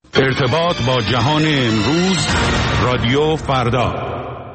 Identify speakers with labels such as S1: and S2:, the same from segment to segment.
S1: ارتباط با جهان امروز، رادیو فردا.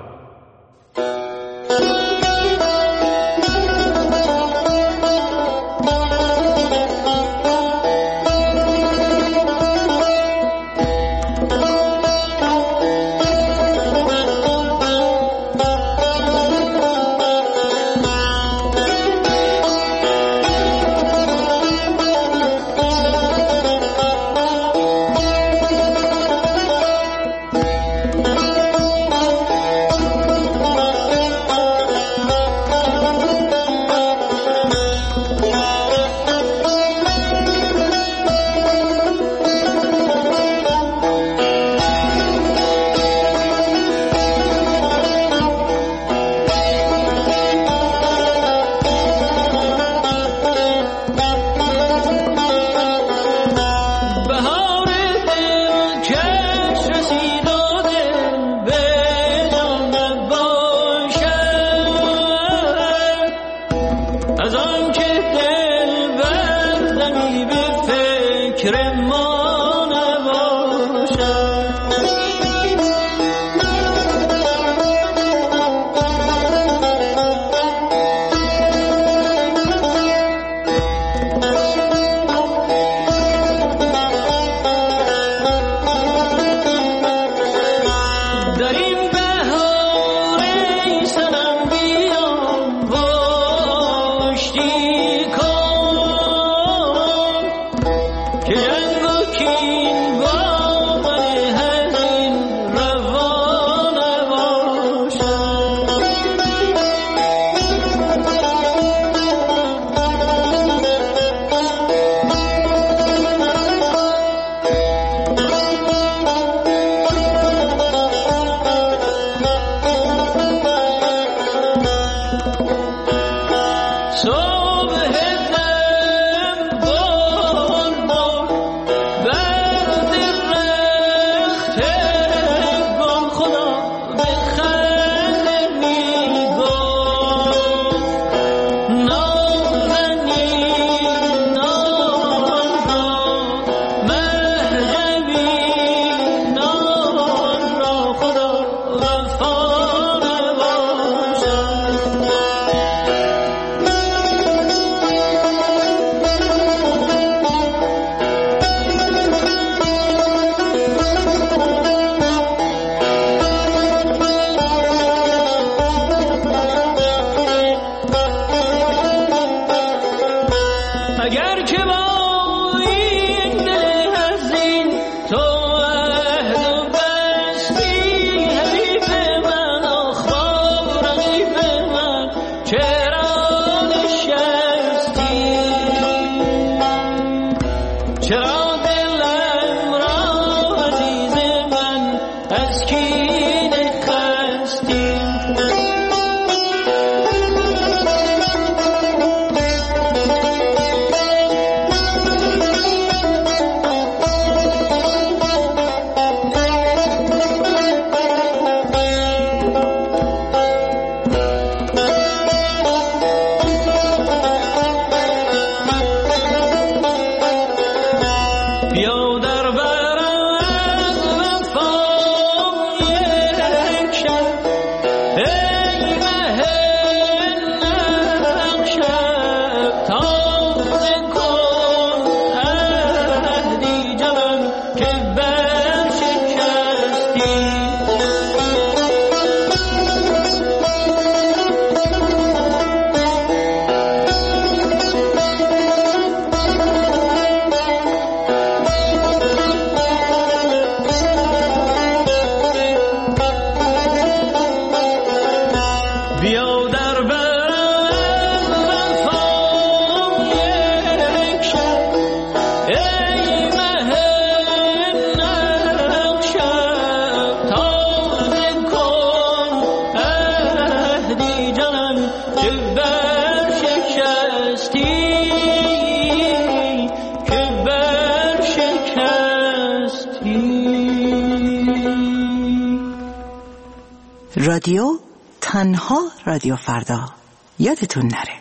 S2: رادیو تنها رادیو فردا، یادتون نره.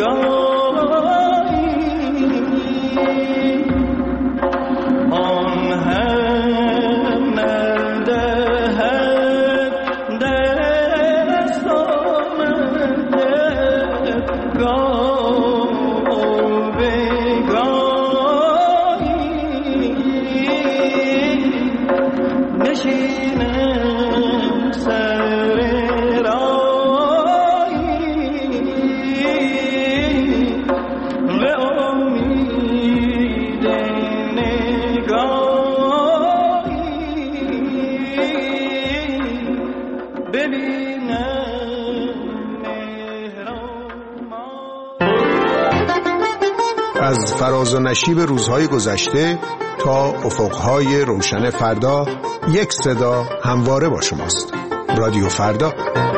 S3: از فراز و نشیب روزهای گذشته تا افقهای روشن فردا، یک صدا همواره با شماست. رادیو فردا.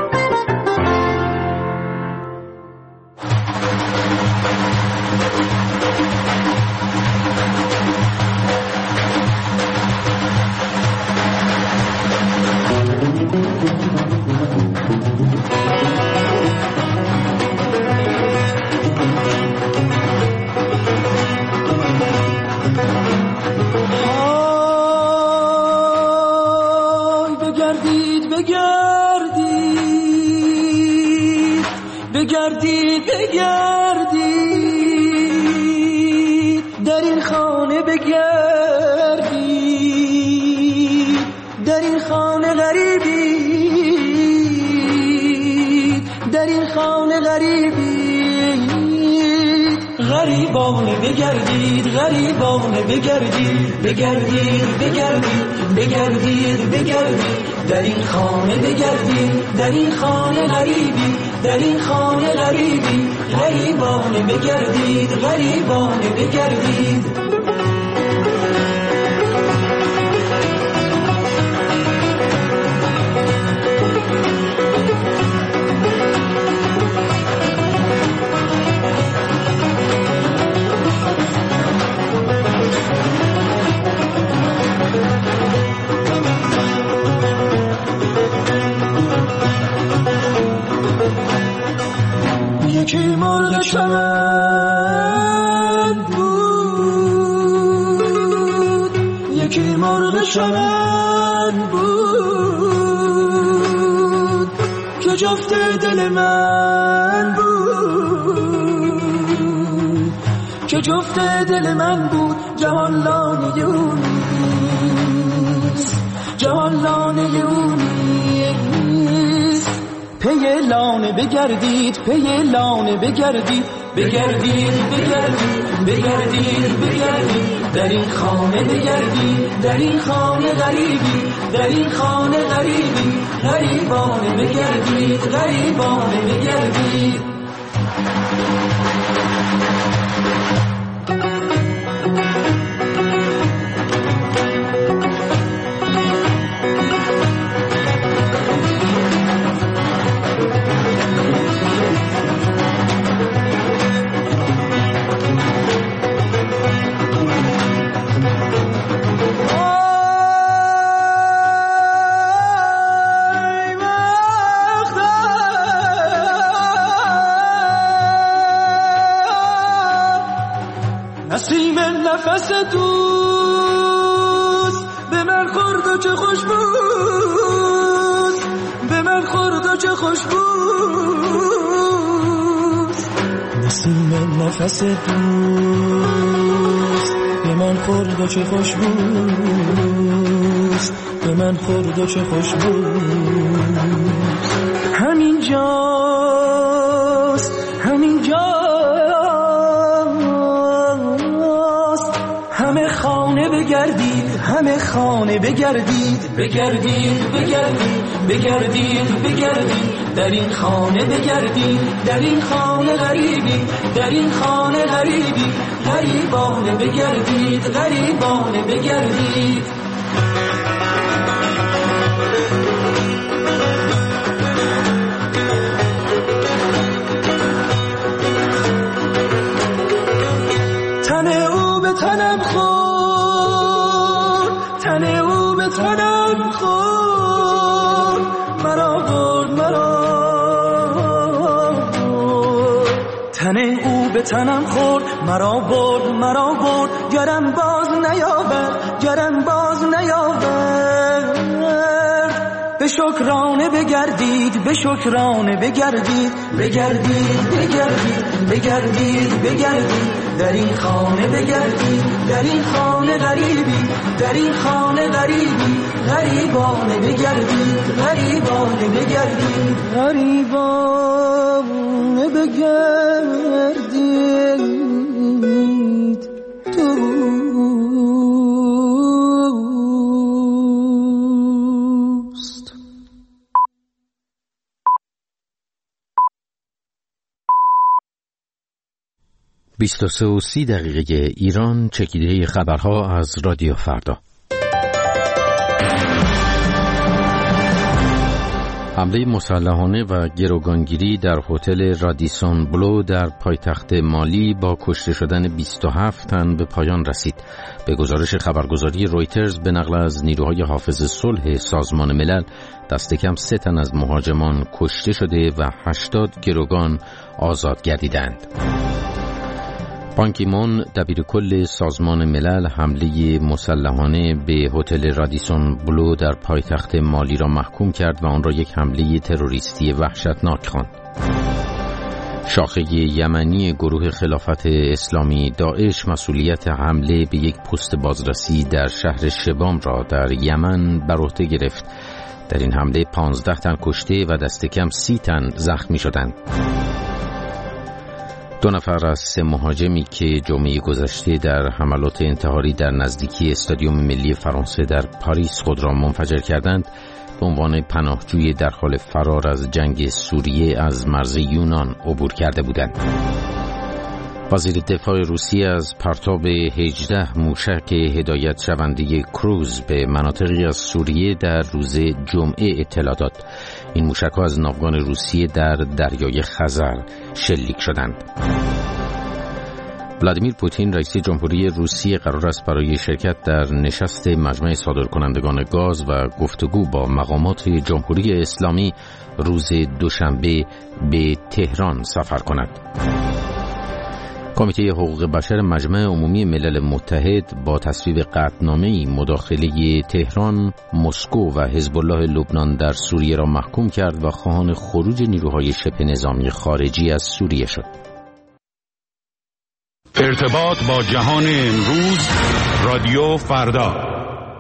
S4: بگردید در این خانه، بگردید در این خانه غریبید، در این خانه غریبید. غریبانه بگردید، غریبانه بگردید، بگردید بگردید بگردید بگردید در این خانه، بگردید در این خانه غریبی، در این خانه غریبی. غریبانه بگردید، غریبانه بگردید. یکی مرغ چمن بود، یکی مرغ چمن بود که جفت دل من بود، که جفت دل من بود. جهان لانه اونیست، جهان لانه اونیست. پی لانه بگردید، پی لانه بگردید، بگردید بگردید بگردید بگردید در این خانه، بگردید در این خانه غریبی، در این خانه غریبی. غریبانه بگردید، غریبانه بگردید. نسیم نفس دوست به من خورد و چه خوش بود، به من خورد و چه خوش بود. نسیم نفس دوست به من خورد و چه خوش بود، به من خورد و چه خوش بود. همین جاست، همین جاست. همه خانه بگردید، همه خانه بگردید، بگردید بگردید بگردید بگردید در این خانه، بگردید در این خانه غریبی، در این خانه غریبی. غریبانه بگردید، غریبانه بگردید. تن او به تنم خورد، تن او به تنم خورد، مرا برد، مرا برد. تن او به تنم خورد، مرا برد گرم باز نیاورد. به شکرانه بگردید در این خانه بگردید، در این خانه غریبی، در این خانه غریبی، غریبانه بگردید، غریبانه بگردید دوست.
S5: بیست و 30 دقیقه ایران. چکیده خبرها از رادیو فردا. حمله مسلحانه و گروگانگیری در هتل رادیسون بلو در پایتخت مالی با کشته شدن 27 تن به پایان رسید. به گزارش خبرگزاری رویترز به نقل از نیروهای حافظ صلح سازمان ملل، دست کم 3 تن از مهاجمان کشته شده و 80 گروگان آزاد گردیدند. بان کی مون دبیرکل سازمان ملل حمله مسلحانه به هتل رادیسون بلو در پایتخت مالی را محکوم کرد و آن را یک حمله تروریستی وحشتناک خواند. شاخه یمنی گروه خلافت اسلامی داعش مسئولیت حمله به یک پست بازرسی در شهر شبام را در یمن بر عهده گرفت. در این حمله 15 تن کشته و دست کم 30 تن زخمی شدند. 2 نفر از 3 مهاجمی که جمعه گذشته در حملات انتحاری در نزدیکی استادیوم ملی فرانسه در پاریس خود را منفجر کردند، به عنوان پناهجوی در حال فرار از جنگ سوریه از مرز یونان عبور کرده بودند. وزیر دفاع روسیه از پرتاب 18 موشک هدایت شونده کروز به مناطقی از سوریه در روز جمعه اطلاع داد. این موشک‌ها از ناوگان روسیه در دریای خزر شلیک شدند. ولادیمیر پوتین رئیس جمهوری روسیه قرار است برای شرکت در نشست مجمع صادرکنندگان گاز و گفتگو با مقامات جمهوری اسلامی روز دوشنبه به تهران سفر کند. کمیته حقوق بشر مجمع عمومی ملل متحد با تصویب قطعنامه‌ای مداخله تهران، مسکو و حزب الله لبنان در سوریه را محکوم کرد و خواهان خروج نیروهای شبه نظامی خارجی از سوریه شد.
S1: ارتباط با جهان امروز، رادیو فردا.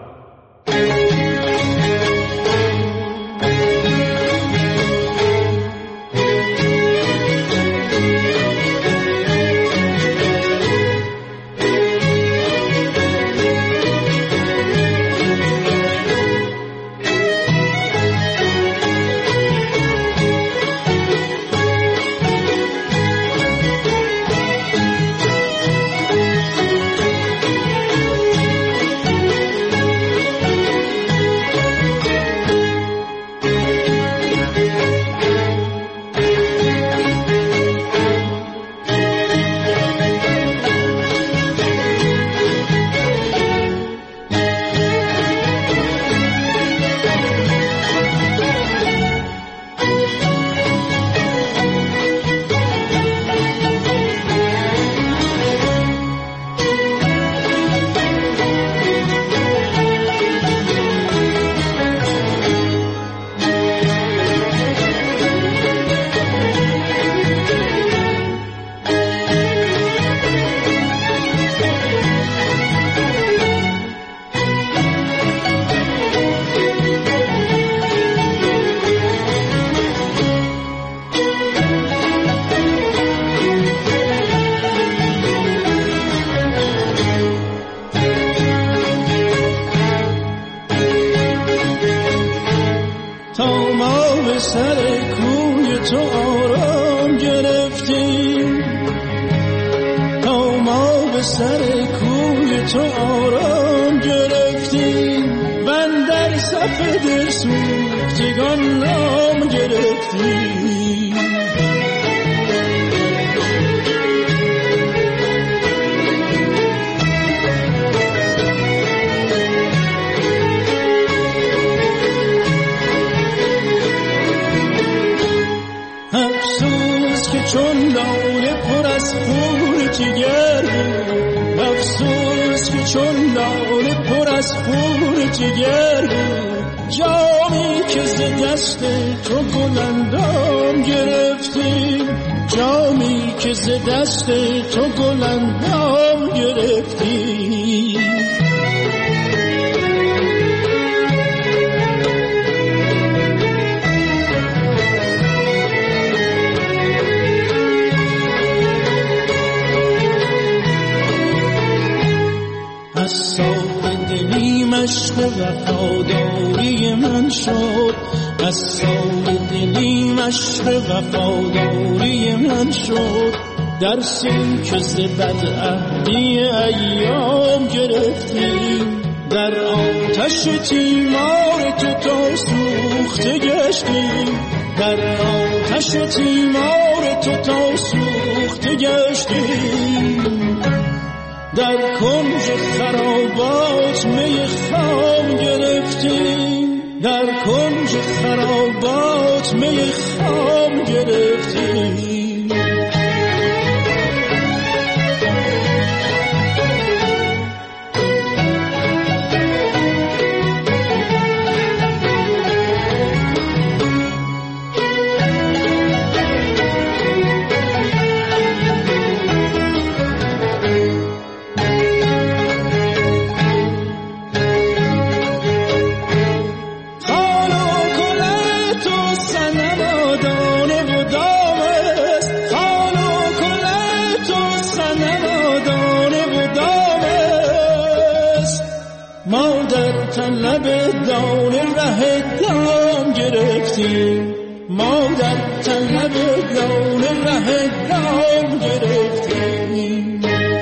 S4: سر کوی تو آرام گرفتیم و در صف دل سوختگان نام گرفتیم. افسوس که چون لاله از خون جگر بود، افسوس که چون لاله پر از خون جگر بود. جامی که ز دست تو گلندام گرفتیم، جامی که ز دست تو گلندام گرفتیم. از صاف دلی مشق وفاداری من شد، از صاف دلی مشق وفاداری من شد. درسی که ز بدعهدی ایام گرفتیم، در آتش تیمار تو تا سوخته گشتیم، در آتش تیمار تو تا سوخته گشتیم. در کنج خرابات می خام گرفتیم، در کنج خرابات می خام گرفتیم. طلب دان ره دام گرفتیم، ما در طلب دان ره دام گرفتیم.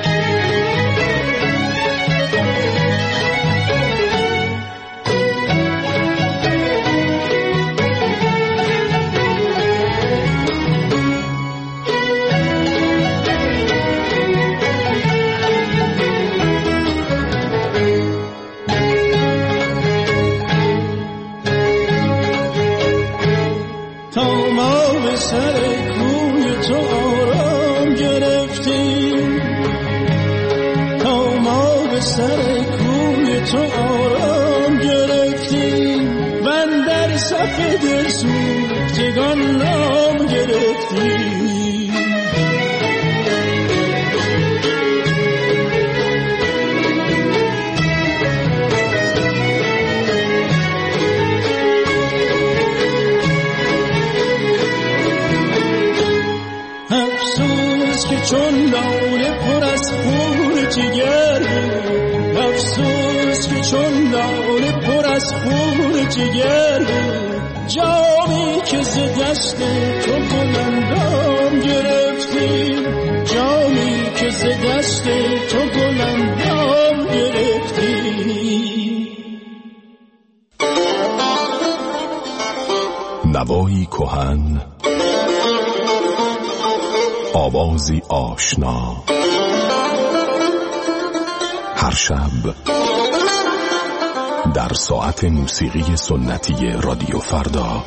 S4: سر کوی تو آرام گرفتیم، تا ما به سر کوی تو آرام گرفتیم. و در صف دل سوختگان نام گرفتیم. چون لاله پر از خون جگر بود، افسوس که چون لاله پر از خون جگر بود. جامی که ز دست تو گلندام گرفتیم، جامی که ز دست تو گلندام گرفتیم.
S6: نوایی کهن، آوازی آشنا، هر شب در ساعت موسیقی سنتی رادیو فردا.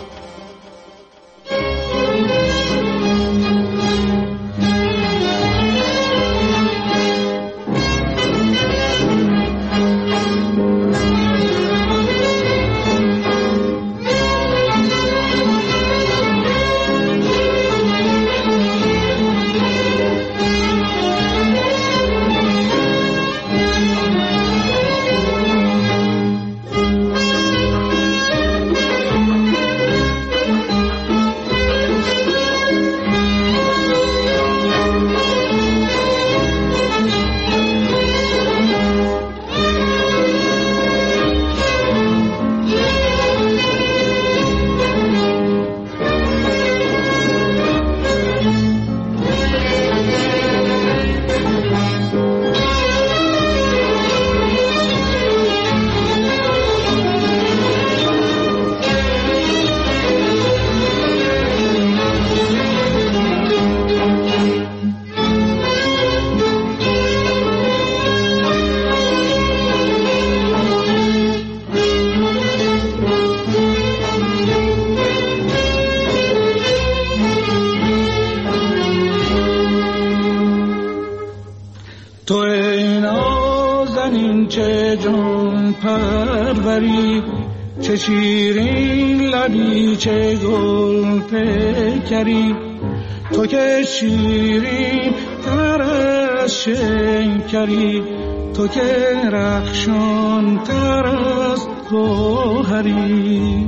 S7: تو ای نازنین چه جان پروری، چه شیرین لبی چه گل پیکری، تو که شیرین تر از شکری، تو که رخشان تر از گوهری.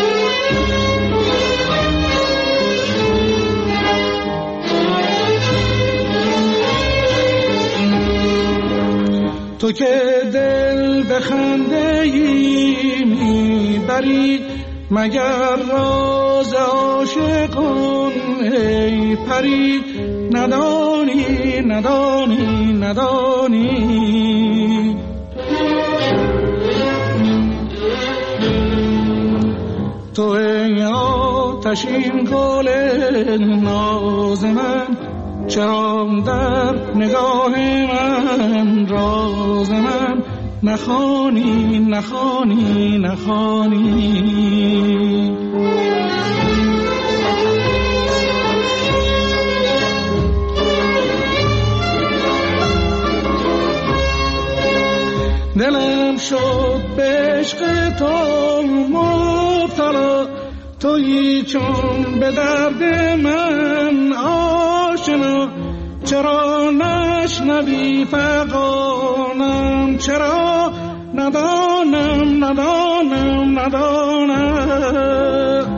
S7: تو که دل به خنده ای میبری، مگر راز عاشقان ای پری، ندانی ندانی ندانی. تو ای آتشین گل ناز من، چرا در نگاه من راز من نخوانی نخوانی نخوانی. دلم شد به عشق تو مبتلا، تویی چون به درد من آشنا. چرا نشنوی فغانم، چرا ندانم ندانم ندانم.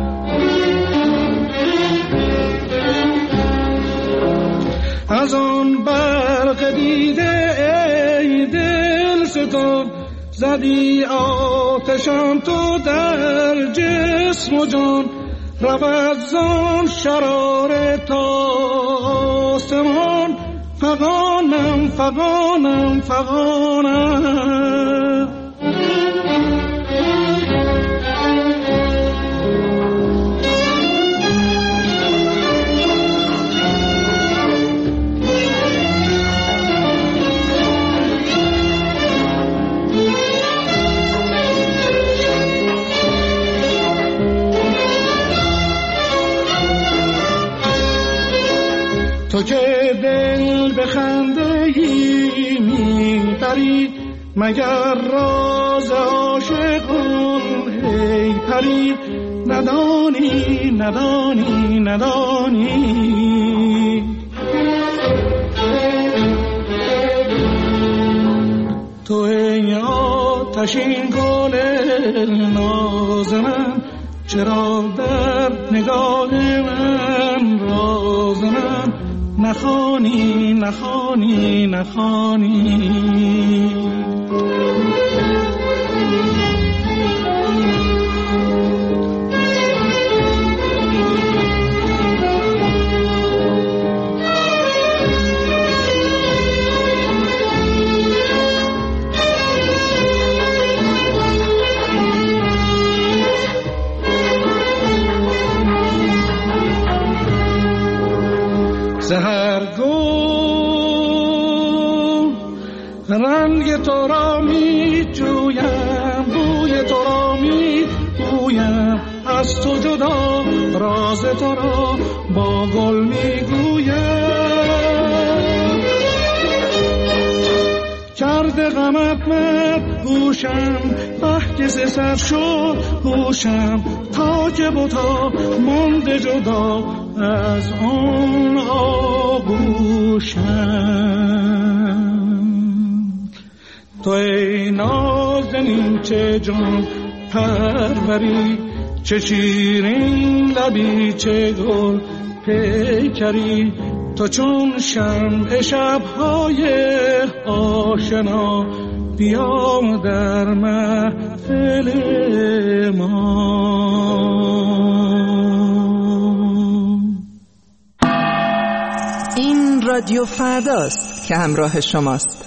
S7: از آن برق دیده ای دل ستان، زدی آتشم تو در جسم و جان. رود زان شرار تا آسمان، فغانم فغانم فغانم. تو که دل به خنده ای میبری، مگر راز عاشقان ای پری، ندانی ندانی ندانی. تو ای آتشین گل ناز من، چرا در نگاه من راز من نخوانی نخوانی نخوانی. رنگ تو را می جویم، بوی تو را می بویم، از تو جدا راز تو را با گل می گویم. کرده غمت من گوشم، بحکس سر شد هوشم، تا که بتا مانده جدا از آن آغوشم. تو ای نازنین چه جان پروری، چه شیرین لبی چه گل پیکری، تو چون شمع شب‌های آشنا، بیا در محفل ما.
S2: این رادیو فرداست که همراه شماست.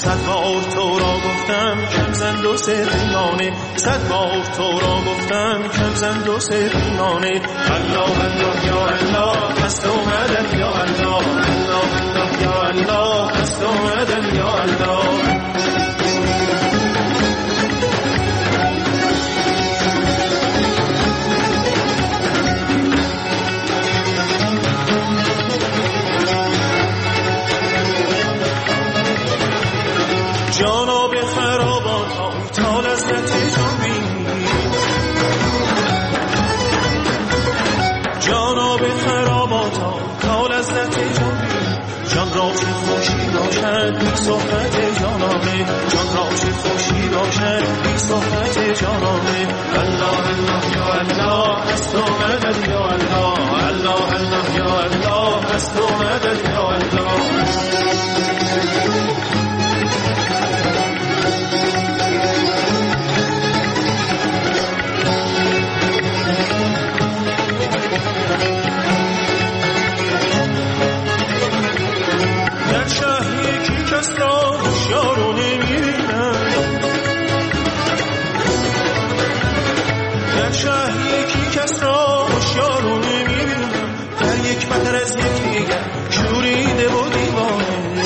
S8: صد بار تو را گفتم کم زن دو سرینانه، صد بار تو را گفتم کم زن دو سرینانه. الله الله یا الله هست اومدن یا الله، الله الله یا الله هست اومدن یا الله. جانا به خرابات های تا لذت جان بینی، جانا به خرابات های تا لذت جان بینی. جان را چه خوشی باشد بی صحبت جانانه، جان را چه خوشی باشد بی صحبت جانانه. الله الله یا الله هست اومدن یا الله، الله الله یا الله هست اومدن یا الله. در شهر یکی کس را هوشیار رو نمی‌بینم، در شهر یکی کس را هوشیار رو نمی‌بینم. در یک بتر از یک دیگر شوریده و دیوانه،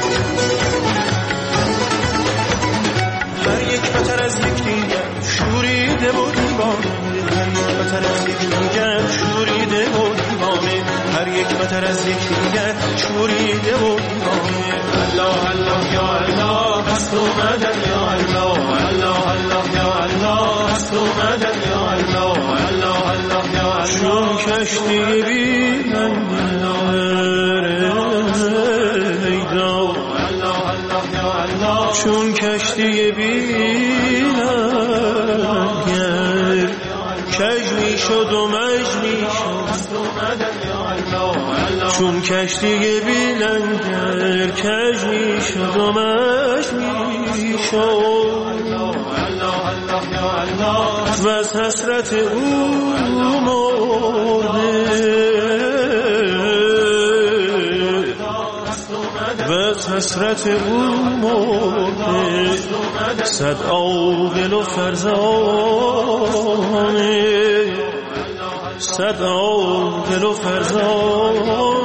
S8: در یک بتر از یک دیگر شوریده و دیوانه، هر یک بتر از یک دیگر شوریده و دیوانه، هر یک بتر از یک دیگر شوریده و دیوانه. الله الله یا الله هست اومدن یا الله، الله الله یا الله هست اومدن یا الله، الله الله یا الله. چون کشتی بینم ایدا، الله الله یا الله. چون کشتی بینم کج می شد و مج می شد، چون کشتی بیلنگر کج می شد و مج می شد. و از حسرت او مرده، و از حسرت او مرده. صد عاقل و فرزانه، صد عاقل و فرزانه.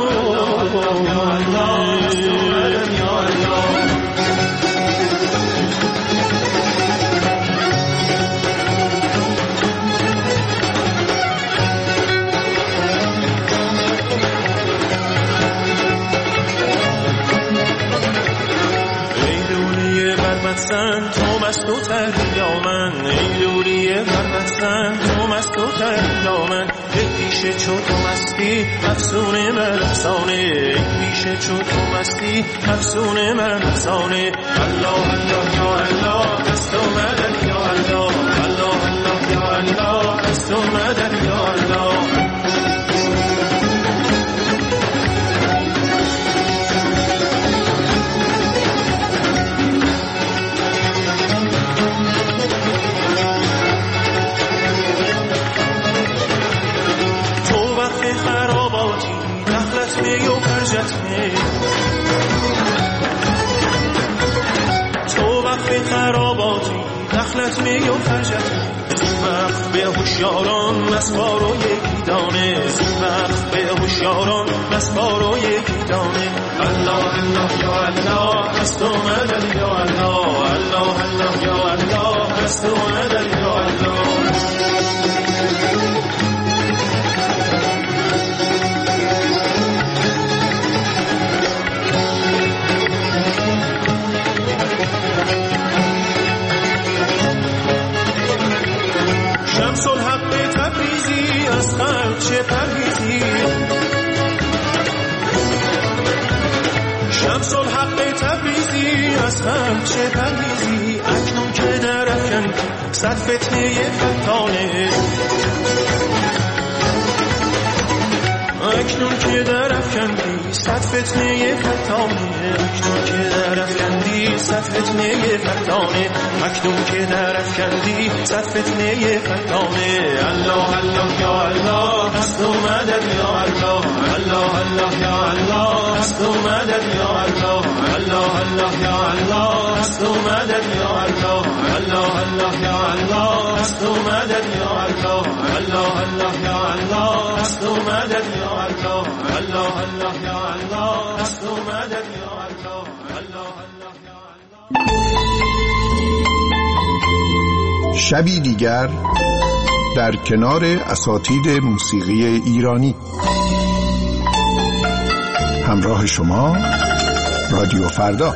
S8: برمتزن تو مست و تریا من، ای لوری برمتزن تو مست و تریا من. ای پیشه چو تو مستی افسون من افسانه، ای پیشه چو تو مستی افسون من افسانه. الله الله یا الله هست اومدن یا الله، الله الله یا الله هست اومدن یا الله. خراباتی دخلت می و خرجت می، تو وقت خراباتی دخلت می و خرجت می. وقت به هوشیاران مسبار و یکی دانه، وقت به هوشیاران مسبار و یکی دانه. الله الله یا الله هست اومدن یا الله، الله الله یا الله هست اومدن یا الله. شمس الحق تبریزی از خلق چه پرهیزی، شمس الحق تبریزی از خلق چه پرهیزی. اکنون که در افکن صد فتنه فتانه، اکنون که در افکن صد فتنه فتانه اکنون که در افکندی صد فتنه فتانه اکنون که در افکندی صد فتنه فتانه الله الله یا الله هست و مدد یا الله الله الله یا الله هست و مدد یا الله الله الله یا الله هست و مدد یا الله الله الله یا الله هست و مدد یا الله الله الله یا الله هست و مدد یا الله الله الله یا الله هست و مدد یا الله الله الله یا الله.
S3: شبی دیگر در کنار اساتید موسیقی ایرانی، همراه شما رادیو فردا.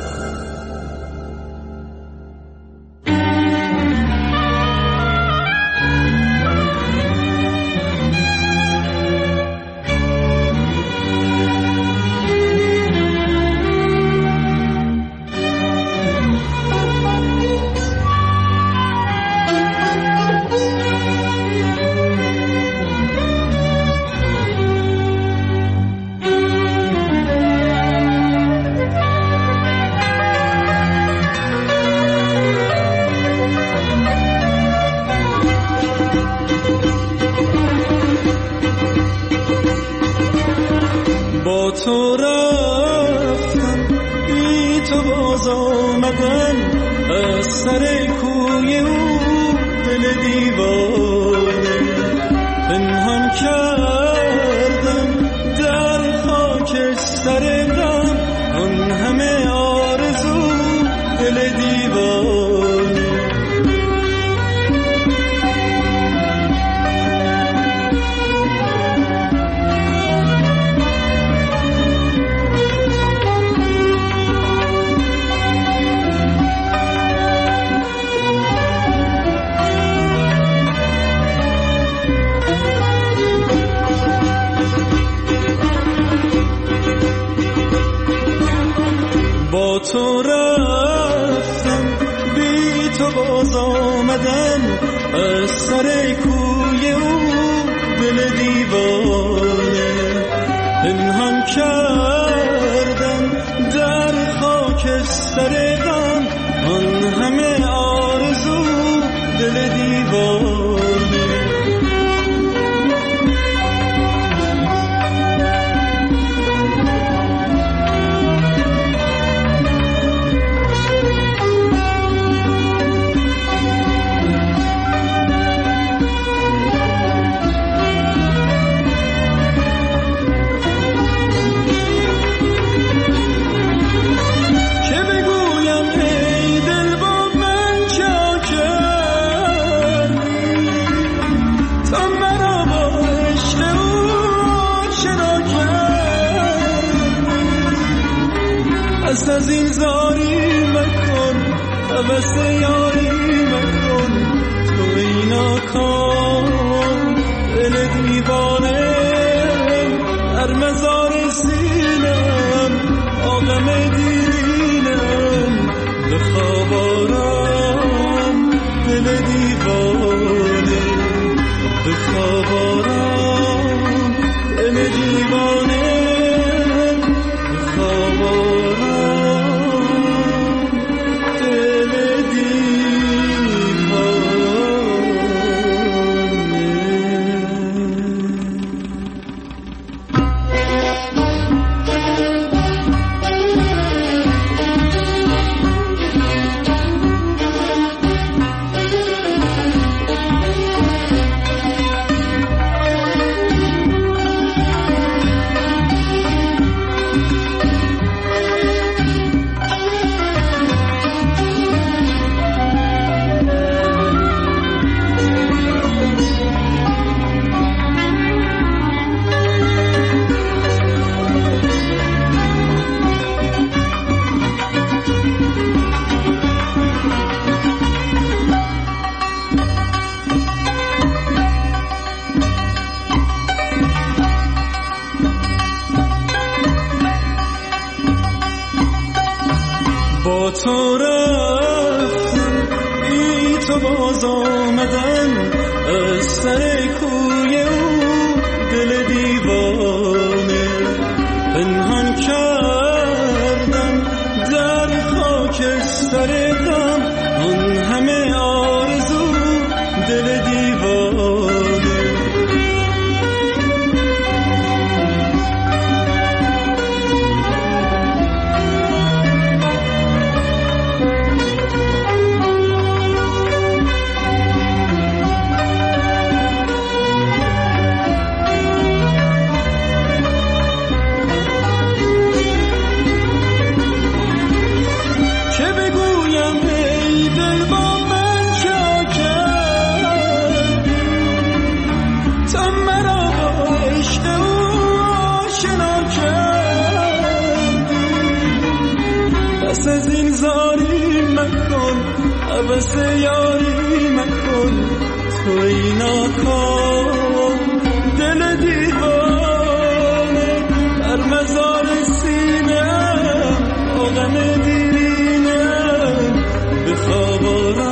S4: تو رفتم بی تو باز آمدم از سر کوی او دل دیوانه پنهان کردم در خاک سر غم آن همه آرزو دل دیوانه تو رفتم بی تو باز آمدم از سر کوی او دل دیوانه پنهان کردم در خاک سر غم آن همه آرزو دل دیوانه از این زاری مکن عوض یاری مکن تو اینا کن دل دیوانه هر مزار سینم آدم دیرینم به خواب آرام دل دیوانه به خواب آرام دل دیوانه با تو رفتم بی تو باز آمدم از سر کوی او دل دیوانه پنهان
S8: دست از این زاری مکن، عبس یاری مکن، تو اینا کن دل دیوانه بر مزار سینه آدم دیرینه به خواب